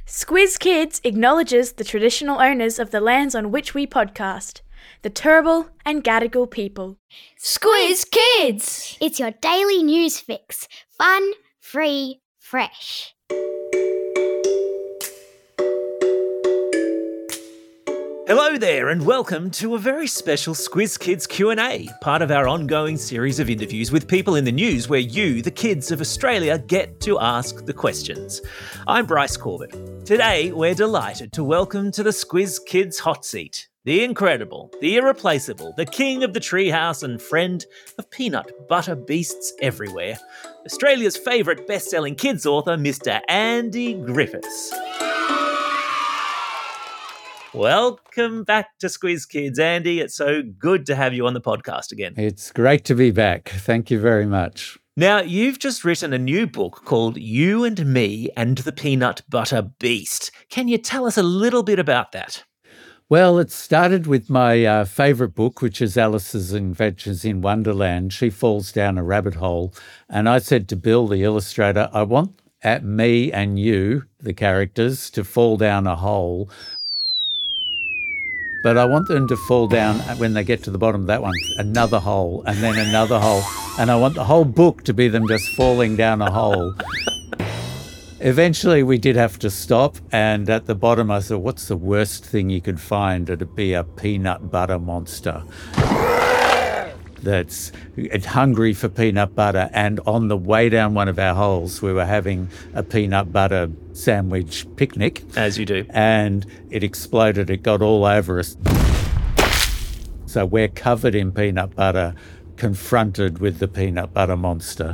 Squiz Kids acknowledges the traditional owners of the lands on which we podcast, the Turrbal and Gadigal people. Squiz Kids! It's your daily news fix. Fun, free, fresh. Hello there and welcome to a very special Squiz Kids Q&A, part of our ongoing series of interviews with people in the news where you, the kids of Australia, get to ask the questions. I'm Bryce Corbett. Today we're delighted to welcome to the Squiz Kids hot seat the incredible, the irreplaceable, the king of the treehouse and friend of peanut butter beasts everywhere, Australia's favourite best-selling kids author, Mr. Andy Griffiths. Welcome back to Squiz Kids, Andy. It's so good to have you on the podcast again. It's great to be back. Thank you very much. Now, you've just written a new book called You and Me and the Peanut Butter Beast. Can you tell us a little bit about that? Well, it started with my favourite book, which is Alice's Adventures in Wonderland. She falls down a rabbit hole. And I said to Bill, the illustrator, I want me and you, the characters, to fall down a hole. But I want them to fall down when they get to the bottom of that one, another hole, and then another hole. And I want the whole book to be them just falling down a hole. Eventually, we did have to stop. And at the bottom, I thought, what's the worst thing you could find? It'd be a peanut butter monster that's hungry for peanut butter. And on the way down one of our holes, we were having a peanut butter sandwich picnic. As you do. And it exploded. It got all over us. So we're covered in peanut butter, confronted with the peanut butter monster.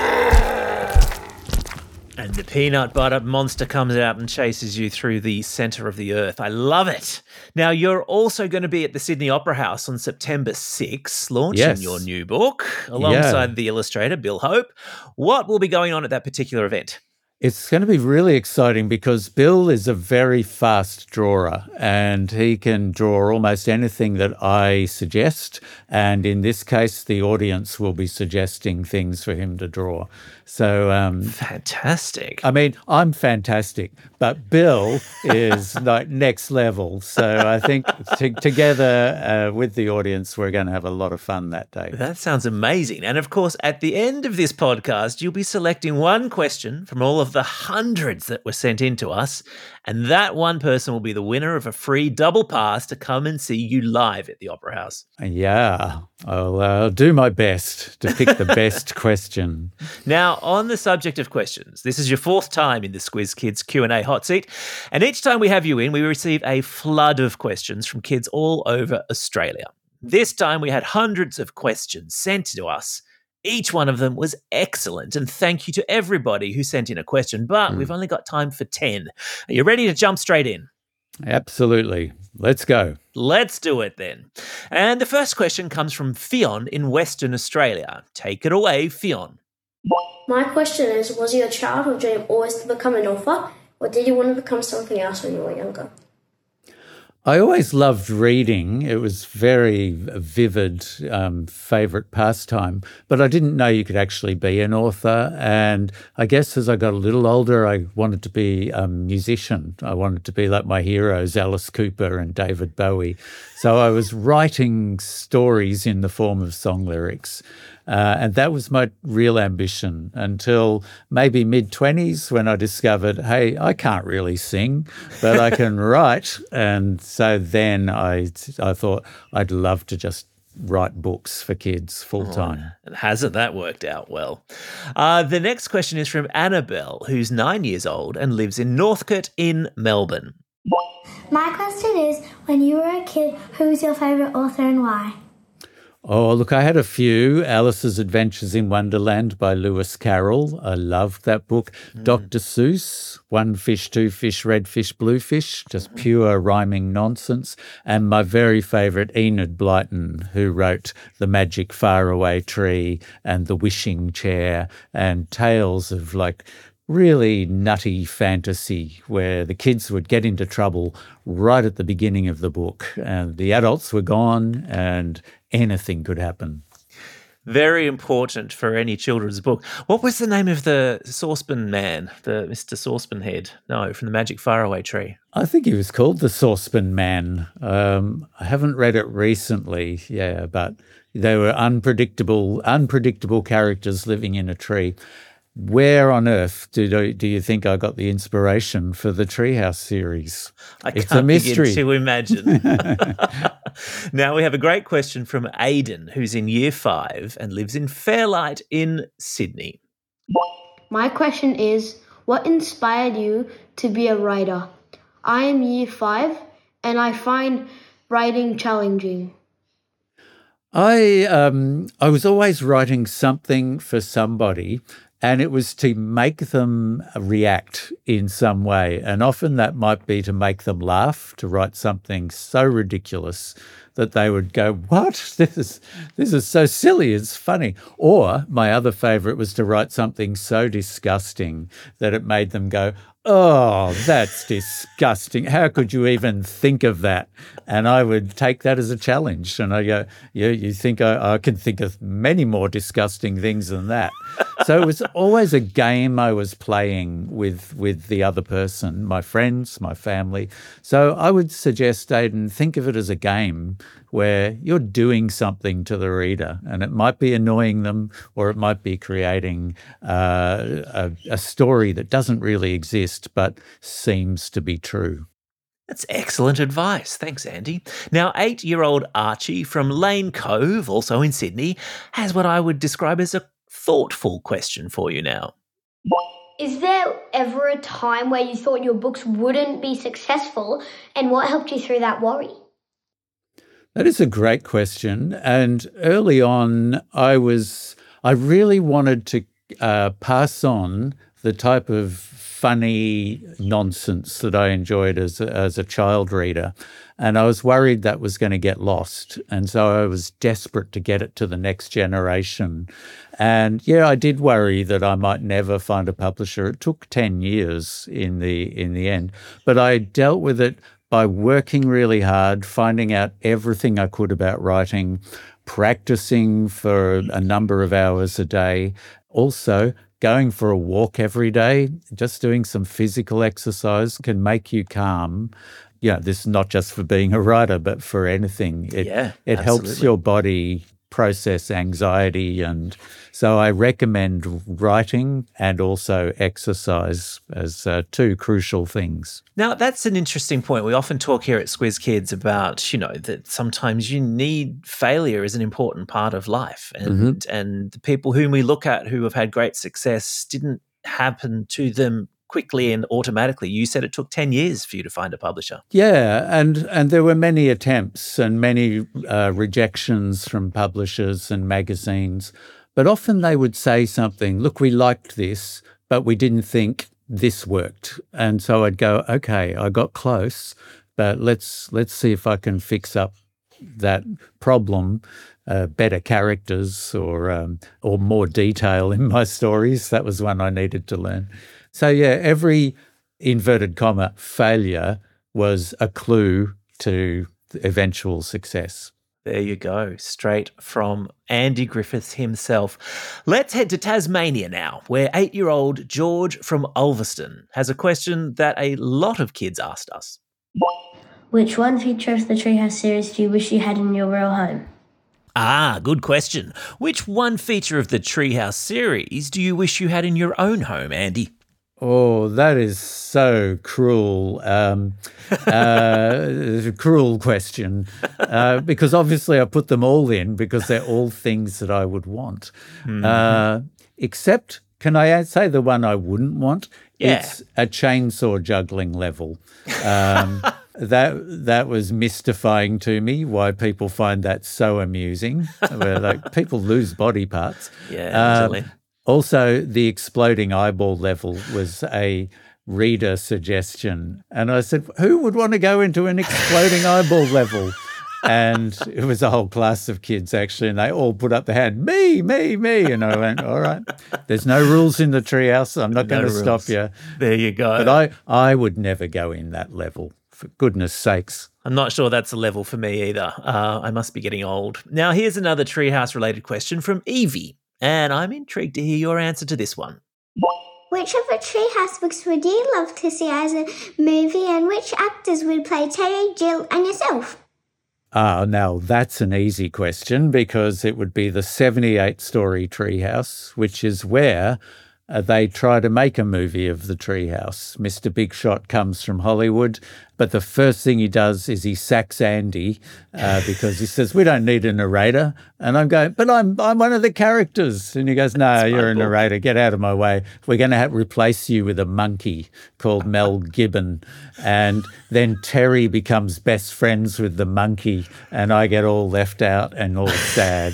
And the peanut butter monster comes out and chases you through the centre of the earth. I love it. Now, you're also going to be at the Sydney Opera House on September 6th, launching your new book alongside the illustrator, Bill Hope. What will be going on at that particular event? It's going to be really exciting because Bill is a very fast drawer and he can draw almost anything that I suggest. And in this case, the audience will be suggesting things for him to draw. So fantastic. I mean, I'm fantastic, but Bill is like next level. So I think together with the audience, we're going to have a lot of fun that day. That sounds amazing. And of course, at the end of this podcast, you'll be selecting one question from all of the hundreds that were sent in to us. And that one person will be the winner of a free double pass to come and see you live at the Opera House. Yeah, I'll do my best to pick the best question. Now, on the subject of questions, this is your fourth time in the Squiz Kids Q&A hot seat. And each time we have you in, we receive a flood of questions from kids all over Australia. This time we had hundreds of questions sent to us. Each one of them was excellent, and thank you to everybody who sent in a question, but we've only got time for 10. Are you ready to jump straight in? Absolutely. Let's go. Let's do it then. And the first question comes from Fionn in Western Australia. Take it away, Fionn. My question is, was your childhood dream always to become an author, or did you want to become something else when you were younger? I always loved reading. It was very vivid, favourite pastime, but I didn't know you could actually be an author. And I guess as I got a little older, I wanted to be a musician. I wanted to be like my heroes, Alice Cooper and David Bowie. So I was writing stories in the form of song lyrics. And that was my real ambition until maybe mid-20s when I discovered, hey, I can't really sing, but I can write. And so then I thought I'd love to just write books for kids full-time. And hasn't that worked out well? The next question is from Annabelle, who's 9 years old and lives in Northcote in Melbourne. My question is, when you were a kid, who was your favourite author and why? Oh, look, I had a few. Alice's Adventures in Wonderland by Lewis Carroll. I loved that book. Dr. Seuss, One Fish, Two Fish, Red Fish, Blue Fish, just pure rhyming nonsense. And my very favourite, Enid Blyton, who wrote The Magic Faraway Tree and The Wishing Chair and tales of like really nutty fantasy where the kids would get into trouble right at the beginning of the book and the adults were gone and anything could happen. Very important for any children's book. What was the name of the saucepan man, the Mr. Saucepan Head? No, from the Magic Faraway Tree. I think he was called the Saucepan Man. I haven't read it recently, but they were unpredictable characters living in a tree. Where on earth do you think I got the inspiration for the Treehouse series? It's a mystery. Begin to imagine. Now we have a great question from Aidan, who's in Year 5 and lives in Fairlight in Sydney. My question is, what inspired you to be a writer? I am Year 5 and I find writing challenging. I was always writing something for somebody, and it was to make them react in some way. And often that might be to make them laugh, to write something so ridiculous that they would go, what? This is so silly, it's funny. Or my other favourite was to write something so disgusting that it made them go, oh, that's disgusting. How could you even think of that? And I would take that as a challenge. And I go, you think I can think of many more disgusting things than that. So it was always a game I was playing with the other person, my friends, my family. So I would suggest, Aidan, think of it as a game where you're doing something to the reader, and it might be annoying them, or it might be creating a story that doesn't really exist but seems to be true. That's excellent advice. Thanks, Andy. Now, 8-year-old Archie from Lane Cove, also in Sydney, has what I would describe as a thoughtful question for you now. Is there ever a time where you thought your books wouldn't be successful, and what helped you through that worry? That is a great question. And early on, I really wanted to pass on the type of funny nonsense that I enjoyed as a child reader. And I was worried that was going to get lost. And so I was desperate to get it to the next generation. And I did worry that I might never find a publisher. It took 10 years in the end. But I dealt with it by working really hard, finding out everything I could about writing, practicing for a number of hours a day, also going for a walk every day. Just doing some physical exercise can make you calm. This is not just for being a writer, but for anything. It helps your body process anxiety. And so I recommend writing and also exercise as two crucial things. Now, that's an interesting point. We often talk here at Squiz Kids about, that sometimes you need failure as an important part of life. And the people whom we look at who have had great success didn't happen to them quickly and automatically. You said it took 10 years for you to find a publisher. Yeah, and there were many attempts and many rejections from publishers and magazines. But often they would say something, look, we liked this, but we didn't think this worked. And so I'd go, okay, I got close, but let's see if I can fix up that problem, better characters or more detail in my stories. That was one I needed to learn. So every inverted comma failure was a clue to eventual success. There you go, straight from Andy Griffiths himself. Let's head to Tasmania now, where 8-year-old George from Ulverston has a question that a lot of kids asked us. Which one feature of the Treehouse series do you wish you had in your real home? Ah, good question. Which one feature of the Treehouse series do you wish you had in your own home, Andy? Oh, that is so cruel. A cruel question. Because obviously I put them all in because they're all things that I would want. Except, can I say the one I wouldn't want? Yeah. It's a chainsaw juggling level. That was mystifying to me, why people find that so amusing, where people lose body parts. Yeah, totally. Also, the exploding eyeball level was a reader suggestion. And I said, who would want to go into an exploding eyeball level? And it was a whole class of kids, actually, and they all put up their hand, me. And I went, all right, there's no rules in the treehouse. I'm not going to stop you. There you go. But I would never go in that level for goodness sakes. I'm not sure that's a level for me either. I must be getting old. Now, here's another Treehouse-related question from Evie, and I'm intrigued to hear your answer to this one. Which of the Treehouse books would you love to see as a movie, and which actors would play Terry, Jill and yourself? Now that's an easy question because it would be the 78-story Treehouse, which is where they try to make a movie of the Treehouse. Mr. Big Shot comes from Hollywood, but the first thing he does is he sacks Andy because he says, "We don't need a narrator." And I'm going, "But I'm one of the characters." And he goes, "No, you're a narrator. Get out of my way. We're going to replace you with a monkey called Mel Gibbon." And then Terry becomes best friends with the monkey, and I get all left out and all sad.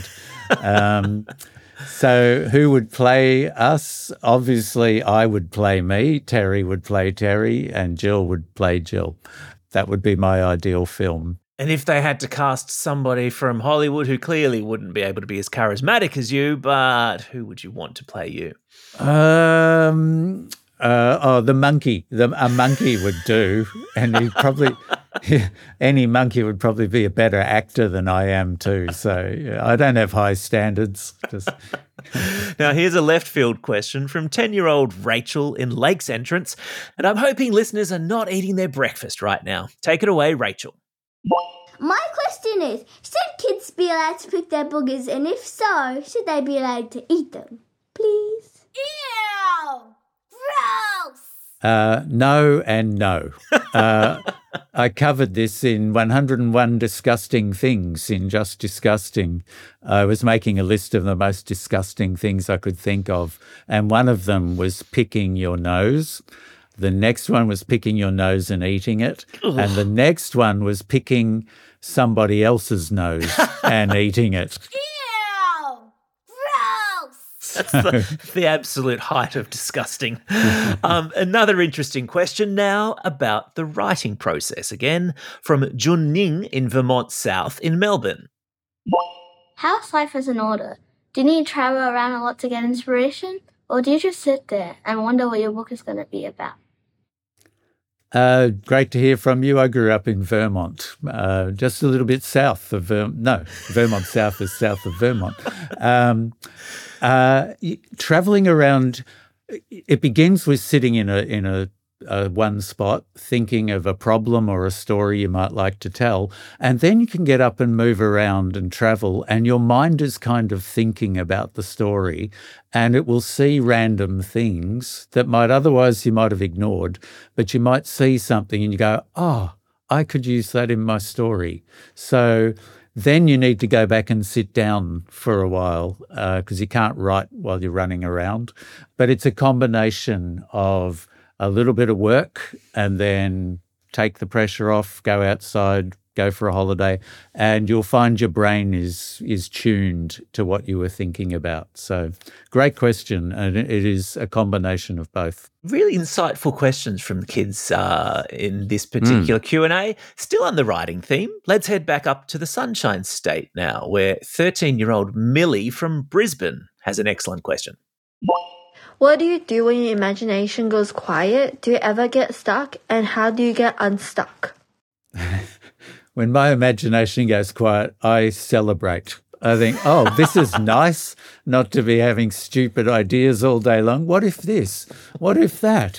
So who would play us? Obviously, I would play me, Terry would play Terry, and Jill would play Jill. That would be my ideal film. And if they had to cast somebody from Hollywood who clearly wouldn't be able to be as charismatic as you, but who would you want to play you? The monkey. A monkey would do, and he'd probably... any monkey would probably be a better actor than I am too. So I don't have high standards. Now, here's a left field question from 10-year-old Rachel in Lakes Entrance, and I'm hoping listeners are not eating their breakfast right now. Take it away, Rachel. My question is, should kids be allowed to pick their boogers, and if so, should they be allowed to eat them? Please? Ew! Gross! No and no. I covered this in 101 Disgusting Things in Just Disgusting. I was making a list of the most disgusting things I could think of, and one of them was picking your nose. The next one was picking your nose and eating it. Ugh. And the next one was picking somebody else's nose and eating it. That's the absolute height of disgusting. Another interesting question now about the writing process, again from Jun Ning in Vermont South in Melbourne. How's life as an author? Do you need to travel around a lot to get inspiration? Or do you just sit there and wonder what your book is going to be about? Great to hear from you. I grew up in Vermont, just a little bit south of Vermont South is south of Vermont. Traveling around, it begins with sitting in a one spot, thinking of a problem or a story you might like to tell, and then you can get up and move around and travel, and your mind is kind of thinking about the story, and it will see random things that you might have ignored, but you might see something and you go, "Oh, I could use that in my story." So then you need to go back and sit down for a while because you can't write while you're running around. But it's a combination of a little bit of work and then take the pressure off, go outside, go for a holiday, and you'll find your brain is tuned to what you were thinking about. So great question, and it is a combination of both. Really insightful questions from the kids in this particular Q&A. Still on the writing theme, let's head back up to the Sunshine State now, where 13-year-old Millie from Brisbane has an excellent question. What do you do when your imagination goes quiet? Do you ever get stuck? And how do you get unstuck? When my imagination goes quiet, I celebrate. I think, oh, this is nice not to be having stupid ideas all day long. What if this? What if that?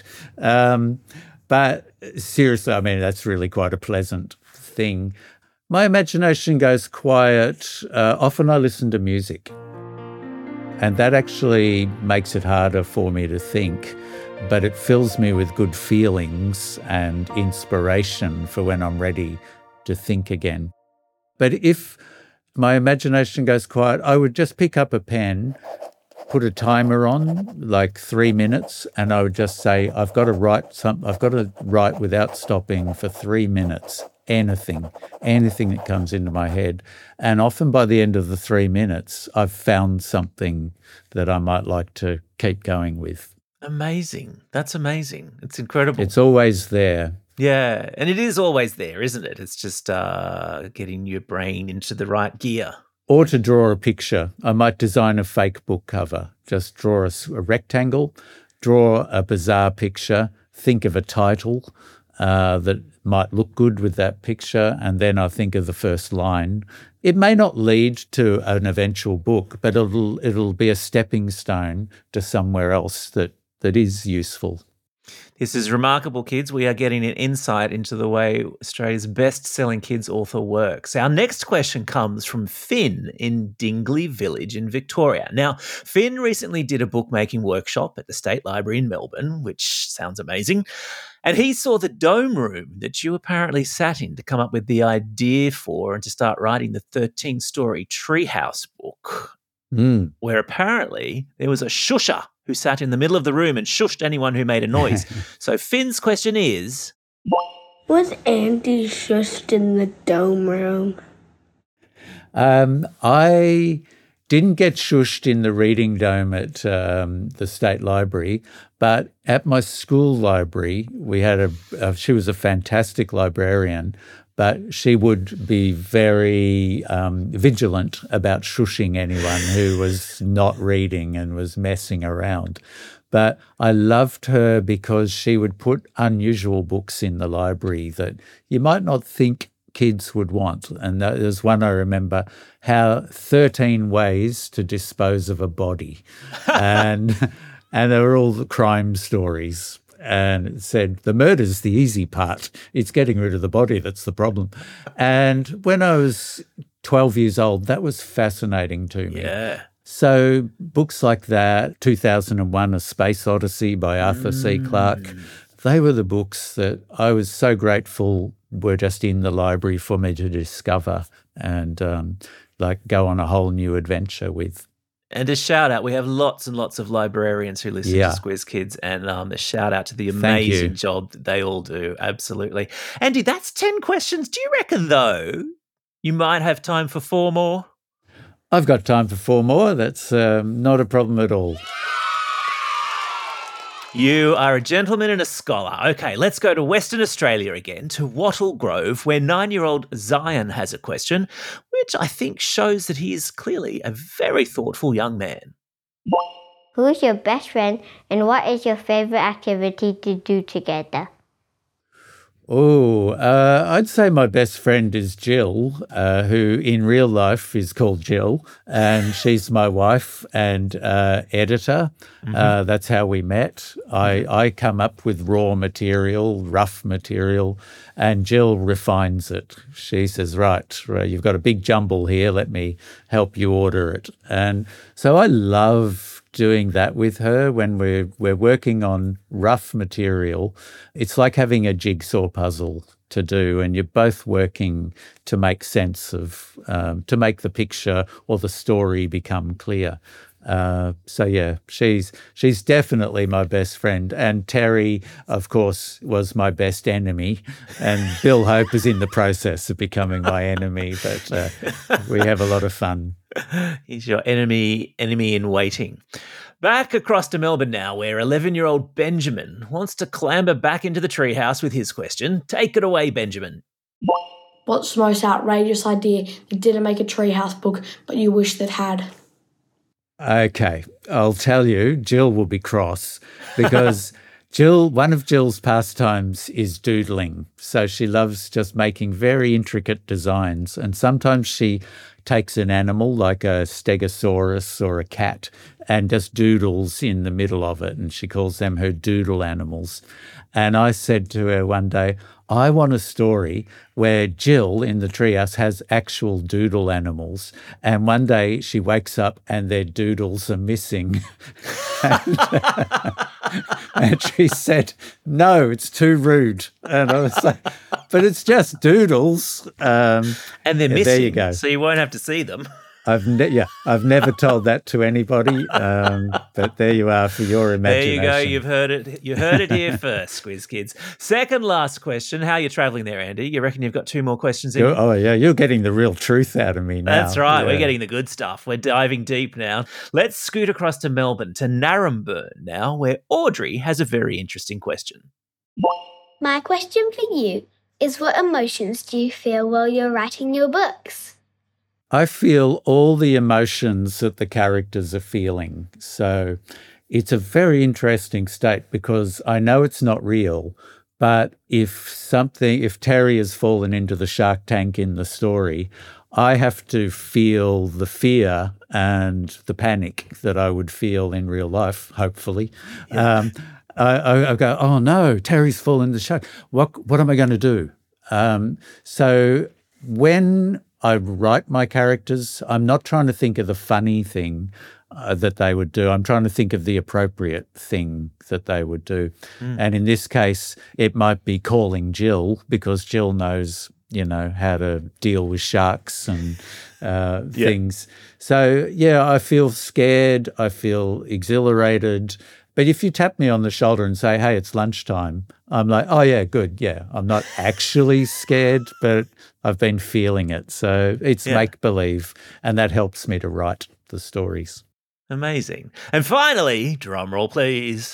But seriously, I mean, that's really quite a pleasant thing. My imagination goes quiet. Often I listen to music. And that actually makes it harder for me to think, but it fills me with good feelings and inspiration for when I'm ready to think again. But if my imagination goes quiet, I would just pick up a pen, put a timer on, like 3 minutes, and I would just say, I've got to write without stopping for 3 minutes. Anything that comes into my head. And often by the end of the 3 minutes, I've found something that I might like to keep going with. Amazing. That's amazing. It's incredible. It's always there. Yeah, and it is always there, isn't it? It's just getting your brain into the right gear. Or to draw a picture. I might design a fake book cover. Just draw a rectangle, draw a bizarre picture, think of a title, that might look good with that picture, and then I think of the first line. It may not lead to an eventual book, but it'll be a stepping stone to somewhere else that is useful. This is remarkable, kids. We are getting an insight into the way Australia's best-selling kids author works. Our next question comes from Finn in Dingley Village in Victoria. Now, Finn recently did a bookmaking workshop at the State Library in Melbourne, which sounds amazing. And he saw the dome room that you apparently sat in to come up with the idea for and to start writing the 13-story Treehouse book, where apparently there was a shusher who sat in the middle of the room and shushed anyone who made a noise. So Finn's question is... Was Andy shushed in the dome room? I didn't get shushed in the reading dome at the State Library, but at my school library, we had she was a fantastic librarian, but she would be very vigilant about shushing anyone who was not reading and was messing around. But I loved her because she would put unusual books in the library that you might not think kids would want. And there's one I remember, How 13 Ways to Dispose of a Body. And they were all the crime stories. And it said, the murder's the easy part. It's getting rid of the body that's the problem. And when I was 12 years old, that was fascinating to me. Yeah. So books like that, 2001, A Space Odyssey by Arthur C. Clarke, they were the books that I was so grateful were just in the library for me to discover and go on a whole new adventure with. And a shout out, we have lots and lots of librarians who listen to Squiz Kids, and a shout out to the amazing job that they all do. Absolutely. Andy, that's 10 questions. Do you reckon, though, you might have time for 4 more? I've got time for 4 more. That's not a problem at all. You are a gentleman and a scholar. Okay, let's go to Western Australia again, to Wattle Grove, where 9-year-old Zion has a question, which I think shows that he is clearly a very thoughtful young man. Who's your best friend and what is your favourite activity to do together? Oh, I'd say my best friend is Jill, who in real life is called Jill, and she's my wife and editor. That's how we met. I come up with raw material, rough material, and Jill refines it. She says, right, you've got a big jumble here, let me help you order it. And so I love doing that with her when we're working on rough material. It's like having a jigsaw puzzle to do, and you're both working to make sense of, to make the picture or the story become clear. So yeah, she's definitely my best friend. And Terry, of course, was my best enemy. And Bill Hope is in the process of becoming my enemy, but we have a lot of fun. He's your enemy in waiting. Back across to Melbourne now, where 11-year-old Benjamin wants to clamber back into the treehouse with his question. Take it away, Benjamin. What's the most outrageous idea that didn't make a treehouse book but you wish that had? Okay, I'll tell you, Jill will be cross because one of Jill's pastimes is doodling. So she loves just making very intricate designs. And sometimes she takes an animal like a stegosaurus or a cat and just doodles in the middle of it. And she calls them her doodle animals. And I said to her one day, I want a story where Jill in the treehouse has actual doodle animals. And one day she wakes up and their doodles are missing. And she said, no, it's too rude. And I was like, but it's just doodles. And they're missing, there you go. So you won't have to see them. I've never told that to anybody, but there you are for your imagination. There you go. You've heard it. You heard it here first, Squiz Kids. Second last question. How are you travelling there, Andy? You reckon you've got 2 more questions in? Oh, yeah. You're getting the real truth out of me now. That's right. Yeah. We're getting the good stuff. We're diving deep now. Let's scoot across to Melbourne, to Narromburn now, where Audrey has a very interesting question. My question for you is, what emotions do you feel while you're writing your books? I feel all the emotions that the characters are feeling. So it's a very interesting state because I know it's not real, But if Terry has fallen into the shark tank in the story, I have to feel the fear and the panic that I would feel in real life, hopefully. Yeah. I go, oh no, Terry's fallen in the shark. What am I going to do? So when I write my characters, I'm not trying to think of the funny thing that they would do. I'm trying to think of the appropriate thing that they would do. And in this case, it might be calling Jill, because Jill knows, how to deal with sharks and things. So, I feel scared. I feel exhilarated. But if you tap me on the shoulder and say, hey, it's lunchtime, I'm like, oh, yeah, good. Yeah, I'm not actually scared, but I've been feeling it. So it's make-believe, and that helps me to write the stories. Amazing. And finally, drum roll, please.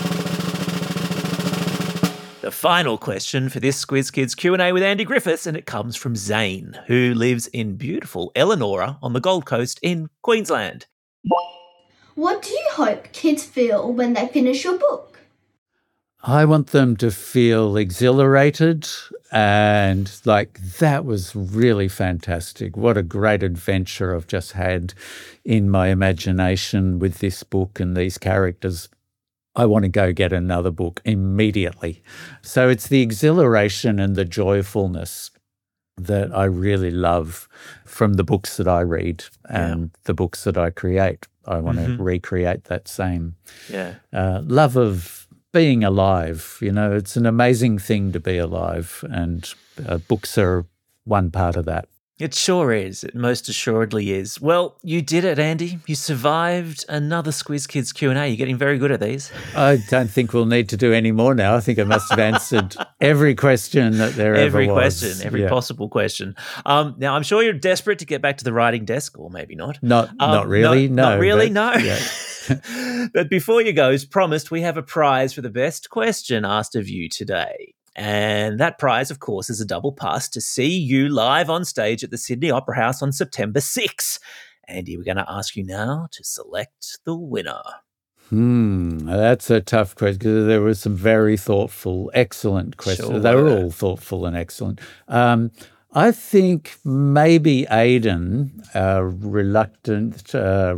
The final question for this Squiz Kids Q&A with Andy Griffiths, and it comes from Zane, who lives in beautiful Elanora on the Gold Coast in Queensland. What do you hope kids feel when they finish your book? I want them to feel exhilarated and like, that was really fantastic. What a great adventure I've just had in my imagination with this book and these characters. I want to go get another book immediately. So it's the exhilaration and the joyfulness that I really love from the books that I read and the books that I create. I want to recreate that same love of being alive. It's an amazing thing to be alive, and books are one part of that. It sure is. It most assuredly is. Well, you did it, Andy. You survived another Squiz Kids Q&A. You're getting very good at these. I don't think we'll need to do any more now. I think I must have answered every question that there ever was. Every possible question. Now, I'm sure you're desperate to get back to the writing desk, or maybe not. Not really, no. Not really, no. Yeah. But before you go, as promised, we have a prize for the best question asked of you today. And that prize, of course, is a double pass to see you live on stage at the Sydney Opera House on September 6. Andy, we're going to ask you now to select the winner. That's a tough question, because there were some very thoughtful, excellent questions. Sure. They were all thoughtful and excellent. I think maybe Aidan, reluctant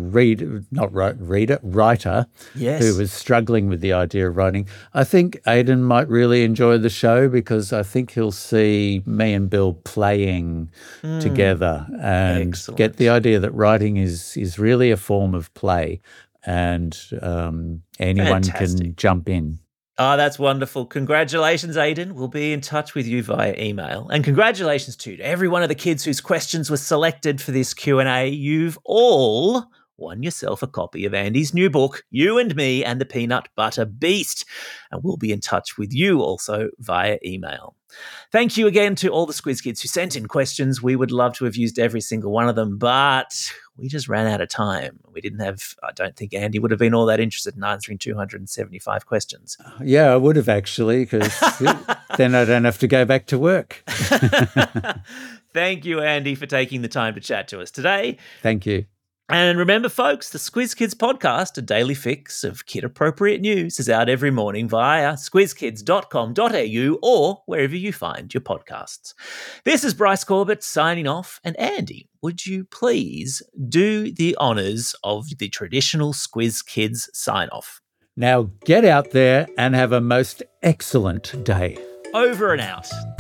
writer, who was struggling with the idea of writing. I think Aidan might really enjoy the show, because I think he'll see me and Bill playing together and get the idea that writing is really a form of play, and anyone can jump in. Oh, that's wonderful. Congratulations, Aidan. We'll be in touch with you via email. And congratulations to every one of the kids whose questions were selected for this Q&A. You've all won yourself a copy of Andy's new book, You and Me and the Peanut Butter Beast. And we'll be in touch with you also via email. Thank you again to all the Squiz Kids who sent in questions. We would love to have used every single one of them, but we just ran out of time. I don't think Andy would have been all that interested in answering 275 questions. Yeah, I would have actually, because then I don't have to go back to work. Thank you, Andy, for taking the time to chat to us today. Thank you. And remember, folks, the Squiz Kids podcast, a daily fix of kid-appropriate news, is out every morning via squizkids.com.au or wherever you find your podcasts. This is Bryce Corbett signing off. And Andy, would you please do the honours of the traditional Squiz Kids sign-off? Now get out there and have a most excellent day. Over and out.